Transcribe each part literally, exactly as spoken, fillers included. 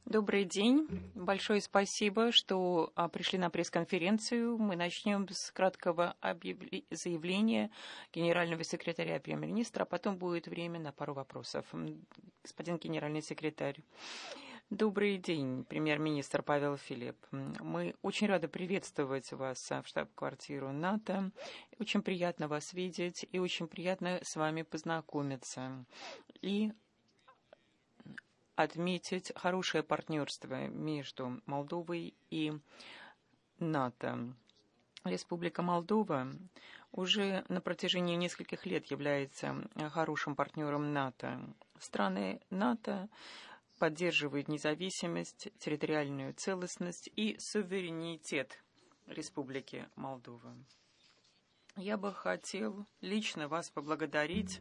Добрый день. Большое спасибо, что а, пришли на пресс-конференцию. Мы начнем с краткого объявле- заявления генерального секретаря премьер-министра, а потом будет время на пару вопросов. М, Господин генеральный секретарь. Добрый день, премьер-министр Павел Филипп. М, Мы очень рады приветствовать вас а, в штаб-квартиру НАТО. Очень приятно вас видеть и очень приятно с вами познакомиться. И отметить хорошее партнерство между Молдовой и НАТО. Республика Молдова уже на протяжении нескольких лет является хорошим партнером НАТО. Страны НАТО поддерживают независимость, территориальную целостность и суверенитет Республики Молдова. Я бы хотел лично вас поблагодарить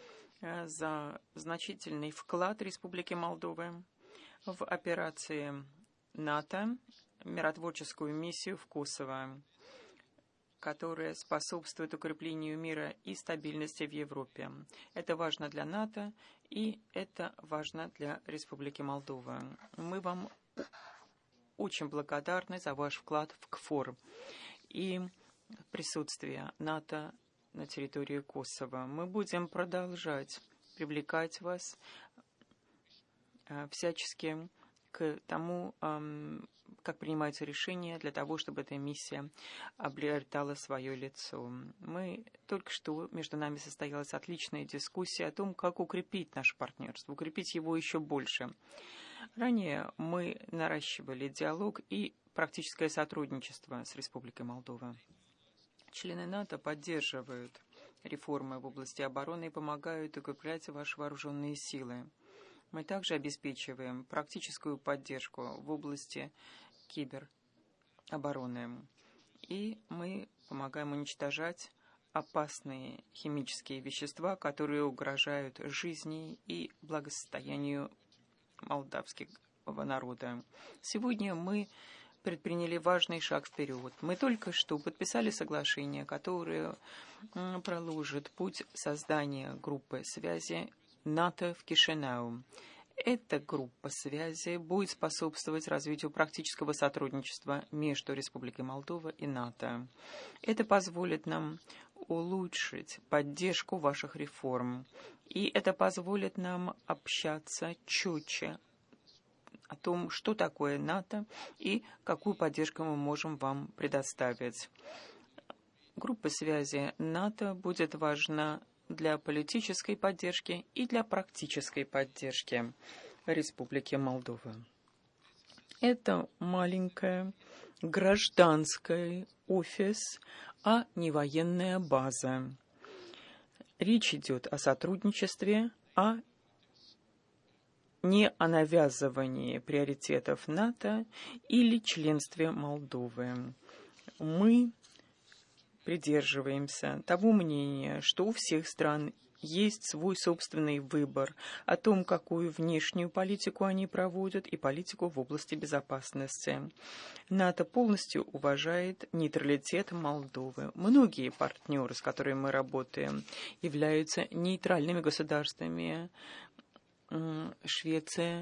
за значительный вклад Республики Молдова в операции НАТО, миротворческую миссию в Косово, которая способствует укреплению мира и стабильности в Европе. Это важно для НАТО и это важно для Республики Молдова. Мы вам очень благодарны за ваш вклад в КФОР и присутствие НАТО на территории Косово. Мы будем продолжать привлекать вас э, всячески к тому, э, как принимаются решения для того, чтобы эта миссия обретала свое лицо. Мы только что, между нами состоялась отличная дискуссия о том, как укрепить наше партнерство, укрепить его еще больше. Ранее мы наращивали диалог и практическое сотрудничество с Республикой Молдова. Члены НАТО поддерживают реформы в области обороны и помогают укреплять ваши вооруженные силы. Мы также обеспечиваем практическую поддержку в области киберобороны. И мы помогаем уничтожать опасные химические вещества, которые угрожают жизни и благосостоянию молдавского народа. Сегодня мы предприняли важный шаг вперед. Мы только что подписали соглашение, которое проложит путь создания группы связи НАТО в Кишинеу. Эта группа связи будет способствовать развитию практического сотрудничества между Республикой Молдова и НАТО. Это позволит нам улучшить поддержку ваших реформ, и это позволит нам общаться четче о том, что такое НАТО и какую поддержку мы можем вам предоставить. Группа связи НАТО будет важна для политической поддержки и для практической поддержки Республики Молдова. Это маленькая гражданский офис, а не военная база. Речь идет о сотрудничестве, а не о навязывании приоритетов НАТО или членстве Молдовы. Мы придерживаемся того мнения, что у всех стран есть свой собственный выбор о том, какую внешнюю политику они проводят и политику в области безопасности. НАТО полностью уважает нейтралитет Молдовы. Многие партнеры, с которыми мы работаем, являются нейтральными государствами. Швеция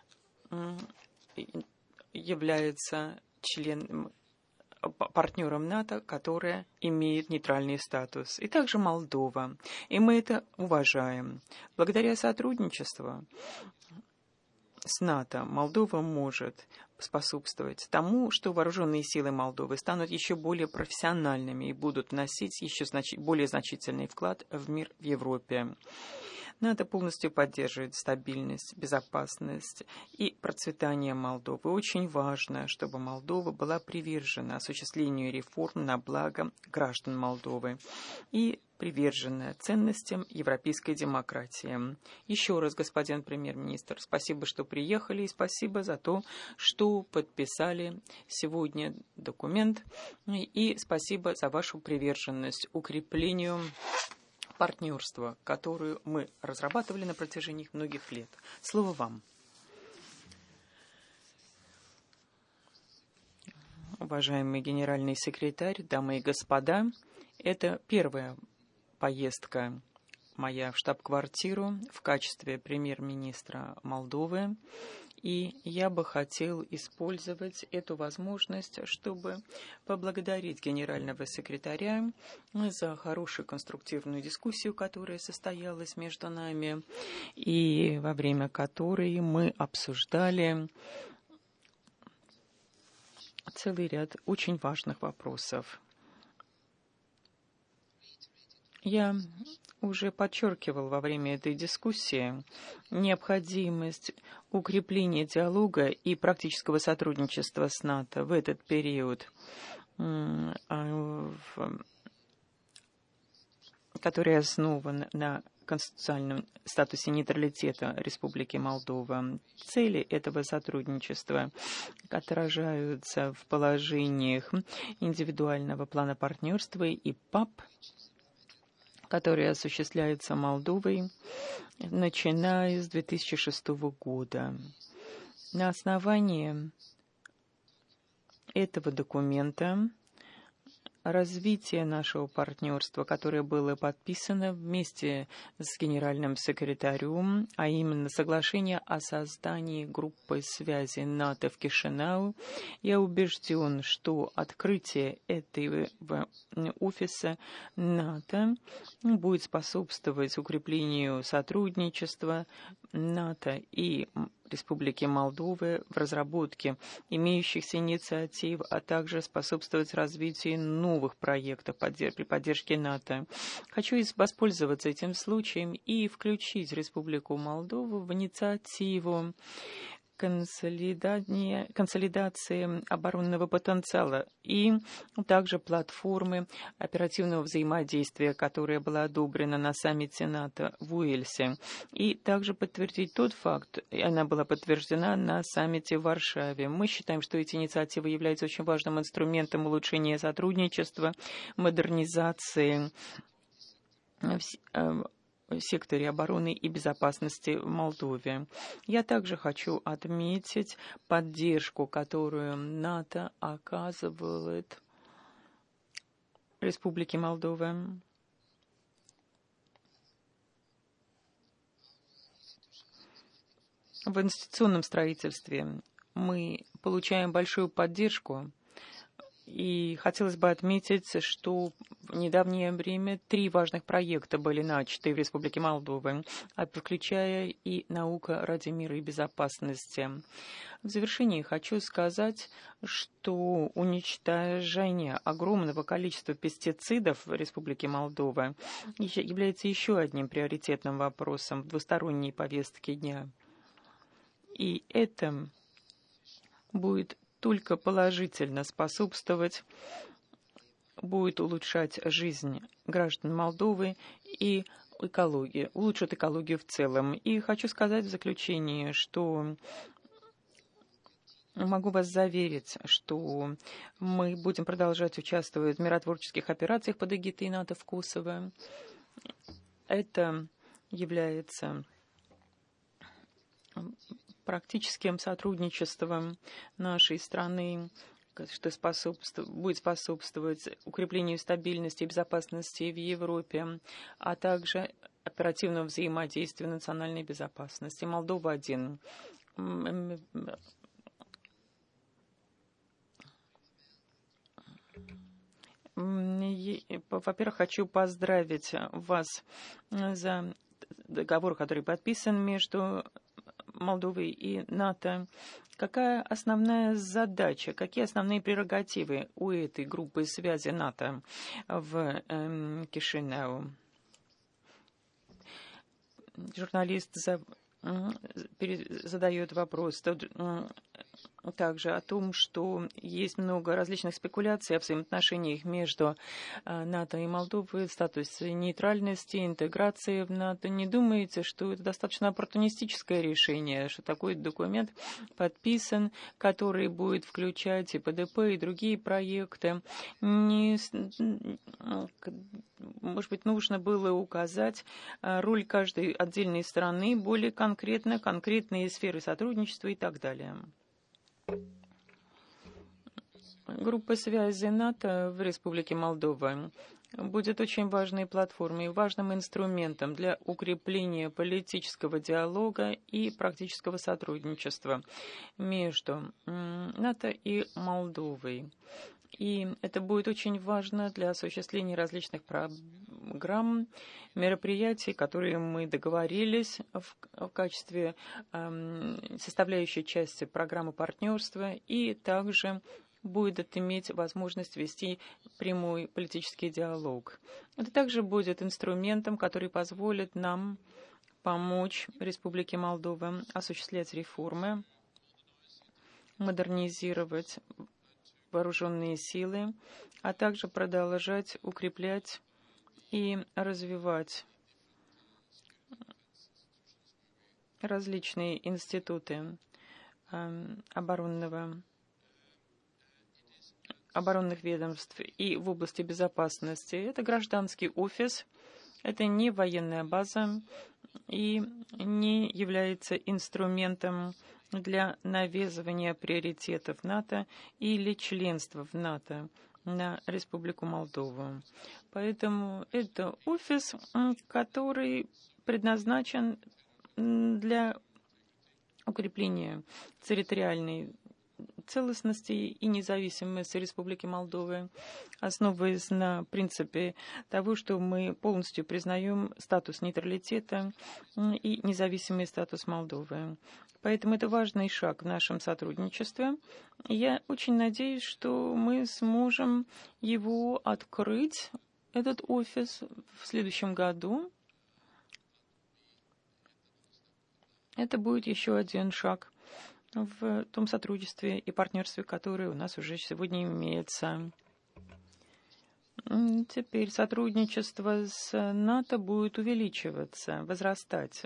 является членом, партнером НАТО, которая имеет нейтральный статус, и также Молдова. И мы это уважаем. Благодаря сотрудничеству с НАТО Молдова может способствовать тому, что вооруженные силы Молдовы станут еще более профессиональными и будут вносить еще значи- более значительный вклад в мир в Европе. НАТО полностью поддерживает стабильность, безопасность и процветание Молдовы. Очень важно, чтобы Молдова была привержена осуществлению реформ на благо граждан Молдовы и привержена ценностям европейской демократии. Еще раз, господин премьер-министр, спасибо, что приехали, и спасибо за то, что подписали сегодня документ, и спасибо за вашу приверженность укреплению партнерства, которую мы разрабатывали на протяжении многих лет. Слово вам. Уважаемый генеральный секретарь, дамы и господа, это первая поездка моя в штаб-квартиру в качестве премьер-министра Молдовы. И я бы хотел использовать эту возможность, чтобы поблагодарить генерального секретаря за хорошую конструктивную дискуссию, которая состоялась между нами, и во время которой мы обсуждали целый ряд очень важных вопросов. Я уже подчеркивал во время этой дискуссии необходимость укрепления диалога и практического сотрудничества с НАТО в этот период, который основан на конституционном статусе нейтралитета Республики Молдова. Цели этого сотрудничества отражаются в положениях индивидуального плана партнерства и ПАП, который осуществляется Молдовой, начиная с две тысячи шестого года. На основании этого документа развитие нашего партнерства, которое было подписано вместе с генеральным секретарем, а именно соглашение о создании группы связи НАТО в Кишинау. Я убежден, что открытие этого офиса НАТО будет способствовать укреплению сотрудничества НАТО и Республики Молдова в разработке имеющихся инициатив, а также способствовать развитию новых проектов при поддержке НАТО. Хочу воспользоваться этим случаем и включить Республику Молдову в инициативу консолидации оборонного потенциала и также платформы оперативного взаимодействия, которая была одобрена на саммите НАТО в Уэльсе. И также подтвердить тот факт, она была подтверждена на саммите в Варшаве. Мы считаем, что эти инициативы являются очень важным инструментом улучшения сотрудничества, модернизации в секторе обороны и безопасности в Молдове. Я также хочу отметить поддержку, которую НАТО оказывает Республике Молдова. В институционном строительстве мы получаем большую поддержку. И хотелось бы отметить, что в недавнее время три важных проекта были начаты в Республике Молдова, включая и наука ради мира и безопасности. В завершении хочу сказать, что уничтожение огромного количества пестицидов в Республике Молдова является еще одним приоритетным вопросом в двусторонней повестке дня. И это будет только положительно способствовать, будет улучшать жизнь граждан Молдовы и экологию, улучшит экологию в целом. И хочу сказать в заключение, что могу вас заверить, что мы будем продолжать участвовать в миротворческих операциях под эгидой НАТО в Косово. Это является практическим сотрудничеством нашей страны, что способствует, будет способствовать укреплению стабильности и безопасности в Европе, а также оперативному взаимодействию национальной безопасности. Молдова-один. Во-первых, хочу поздравить вас за договор, который подписан между Молдовой и НАТО. Какая основная задача, какие основные прерогативы у этой группы связи НАТО в э, Кишинеу? Журналист за, э, задает вопрос э, также о том, что есть много различных спекуляций о взаимоотношениях между НАТО и Молдовой, статусе нейтральности, интеграции в НАТО. Не думаете, что это достаточно оппортунистическое решение, что такой документ подписан, который будет включать и ПДП, и другие проекты? Не, может быть, нужно было указать роль каждой отдельной страны более конкретно, конкретные сферы сотрудничества и так далее. Группа связи НАТО в Республике Молдова будет очень важной платформой и важным инструментом для укрепления политического диалога и практического сотрудничества между НАТО и Молдовой. И это будет очень важно для осуществления различных программ, мероприятий, которые мы договорились в, в качестве э, составляющей части программы партнерства, и также будет иметь возможность вести прямой политический диалог. Это также будет инструментом, который позволит нам помочь Республике Молдова осуществлять реформы, модернизировать вооруженные силы, а также продолжать укреплять и развивать различные институты э, оборонного, оборонных ведомств и в области безопасности. Это гражданский офис, это не военная база и не является инструментом для навязывания приоритетов НАТО или членства в НАТО на Республику Молдову. Поэтому это офис, который предназначен для укрепления территориальной целостности и независимости Республики Молдовы, основываясь на принципе того, что мы полностью признаем статус нейтралитета и независимый статус Молдовы. Поэтому это важный шаг в нашем сотрудничестве. Я очень надеюсь, что мы сможем его открыть, этот офис, в следующем году. Это будет еще один шаг в том сотрудничестве и партнерстве, которое у нас уже сегодня имеется. Теперь сотрудничество с НАТО будет увеличиваться, возрастать.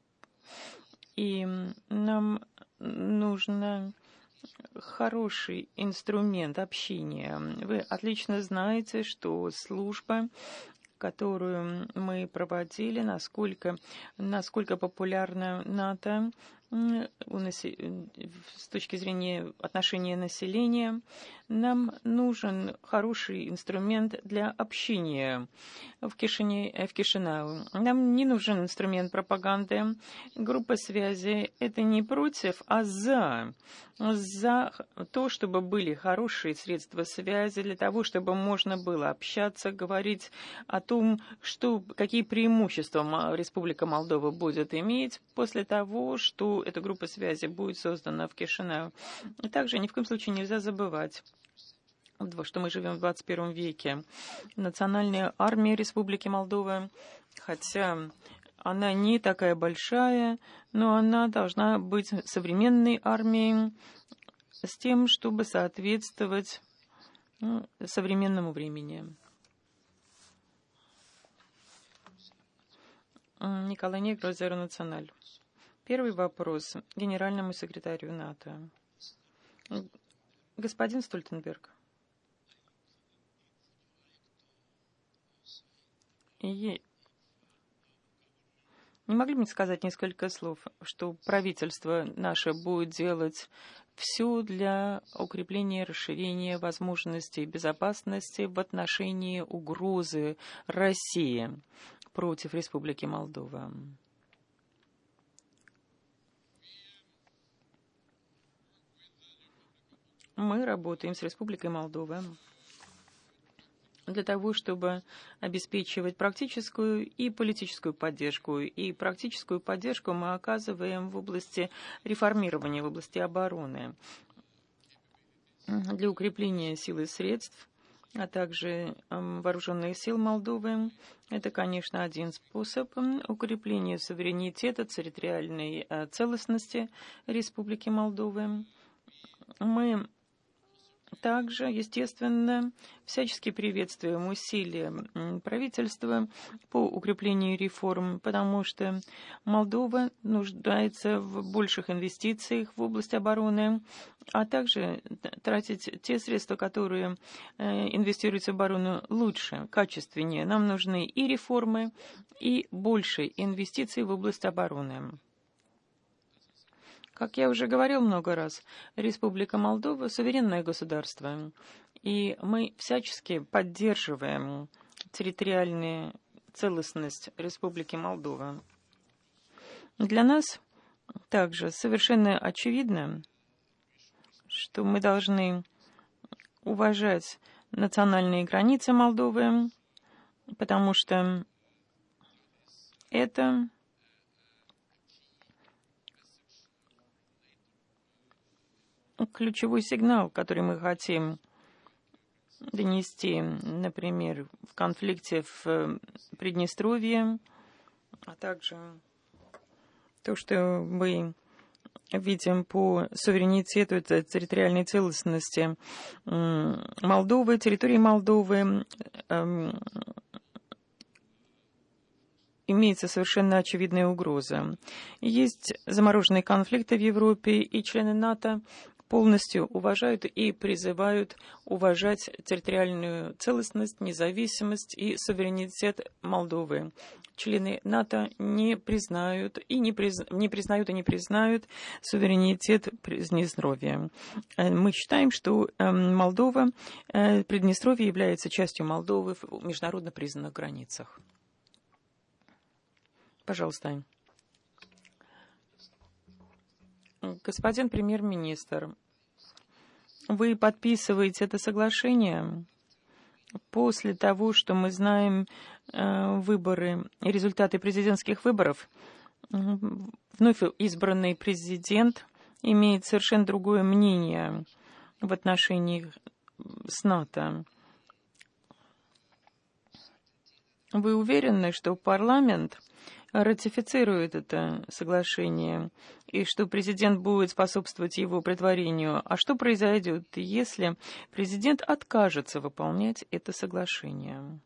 И нам нужен хороший инструмент общения. Вы отлично знаете, что служба, которую мы проводили, насколько, насколько популярна НАТО с точки зрения отношения населения, нам нужен хороший инструмент для общения в, Кишине, в Кишиневе. Нам не нужен инструмент пропаганды. Группа связи – это не против, а за. За то, чтобы были хорошие средства связи, для того, чтобы можно было общаться, говорить о том, что, какие преимущества Республика Молдова будет иметь после того, что эта группа связи будет создана в Кишиневе. И также ни в коем случае нельзя забывать, что мы живем в двадцать первом веке. Национальная армия Республики Молдова, хотя она не такая большая, но она должна быть современной армией с тем, чтобы соответствовать ну, современному времени. Николай Негров, Зеро Националь. Первый вопрос генеральному секретарю НАТО. Господин Стольтенберг, и не могли бы мне сказать несколько слов, что правительство наше будет делать все для укрепления и расширения возможностей безопасности в отношении угрозы России против Республики Молдова? Мы работаем с Республикой Молдова для того, чтобы обеспечивать практическую и политическую поддержку. И практическую поддержку мы оказываем в области реформирования, в области обороны, для укрепления сил и средств, а также вооруженных сил Молдовы. Это, конечно, один способ укрепления суверенитета, территориальной целостности Республики Молдовы. Мы также, естественно, всячески приветствуем усилия правительства по укреплению реформ, потому что Молдова нуждается в больших инвестициях в область обороны, а также тратить те средства, которые инвестируются в оборону, лучше, качественнее. Нам нужны и реформы, и больше инвестиций в область обороны. Как я уже говорил много раз, Республика Молдова – суверенное государство, и мы всячески поддерживаем территориальная целостность Республики Молдова. Для нас также совершенно очевидно, что мы должны уважать национальные границы Молдовы, потому что это ключевой сигнал, который мы хотим донести, например, в конфликте в Приднестровье, а также то, что мы видим по суверенитету, это территориальной целостности Молдовы, территории Молдовы, имеется совершенно очевидная угроза. Есть замороженные конфликты в Европе, и члены НАТО полностью уважают и призывают уважать территориальную целостность, независимость и суверенитет Молдовы. Члены НАТО не признают и не, приз... не признают и не признают суверенитет Приднестровья. Мы считаем, что Молдова, Приднестровье является частью Молдовы в международно признанных границах. Пожалуйста. Господин премьер-министр, вы подписываете это соглашение после того, что мы знаем э, выборы, результаты президентских выборов. Вновь избранный президент имеет совершенно другое мнение в отношении с НАТО. Вы уверены, что парламент ратифицирует это соглашение, и что президент будет способствовать его претворению? А что произойдет, если президент откажется выполнять это соглашение?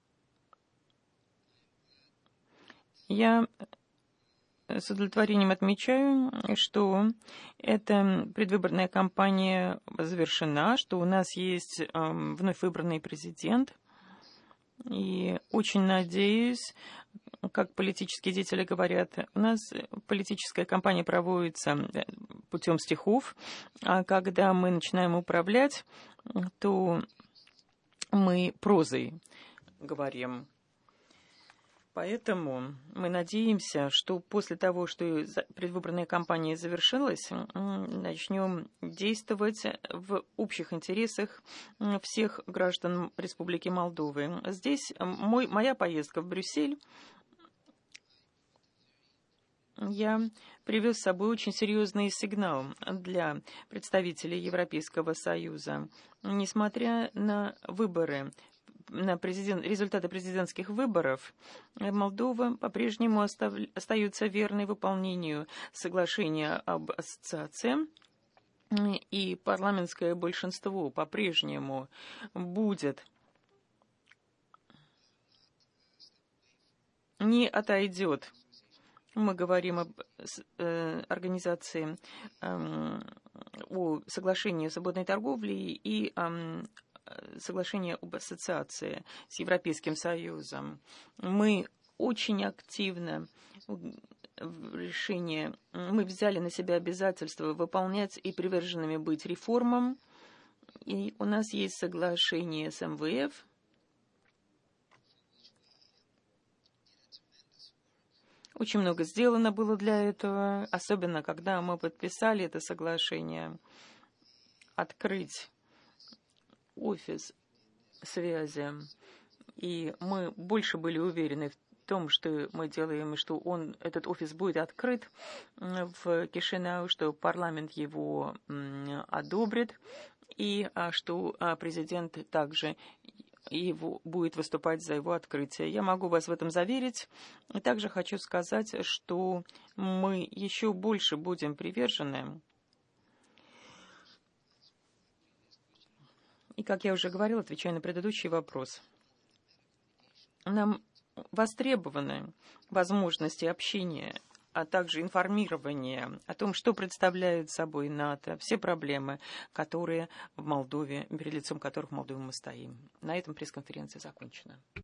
Я с удовлетворением отмечаю, что эта предвыборная кампания завершена, что у нас есть э, вновь выбранный президент, и очень надеюсь, как политические деятели говорят, у нас политическая кампания проводится путем стихов, а когда мы начинаем управлять, то мы прозой говорим. Поэтому мы надеемся, что после того, что предвыборная кампания завершилась, начнем действовать в общих интересах всех граждан Республики Молдовы. Здесь мой, моя поездка в Брюссель. Я привез с собой очень серьезный сигнал для представителей Европейского Союза. Несмотря на выборы, на президент, результаты президентских выборов, Молдова по-прежнему остав, остается верной выполнению соглашения об ассоциации, и парламентское большинство по-прежнему будет, не отойдет. Мы говорим об э, организации, э, о соглашении о свободной торговле и э, соглашении об ассоциации с Европейским Союзом. Мы очень активно в решении, мы взяли на себя обязательство выполнять и приверженными быть реформам. И у нас есть соглашение с эм вэ эф. Очень много сделано было для этого, особенно когда мы подписали это соглашение, открыть офис связи. И мы больше были уверены в том, что мы делаем, и что он, этот офис будет открыт в Кишинау, что парламент его одобрит, и что президент также его будет выступать за его открытие. Я могу вас в этом заверить. И также хочу сказать, что мы еще больше будем привержены. И, как я уже говорила, отвечая на предыдущий вопрос, нам востребованы возможности общения, а также информирование о том, что представляет собой НАТО, все проблемы, которые в Молдове, перед лицом которых в Молдове мы стоим. На этом пресс-конференция закончена.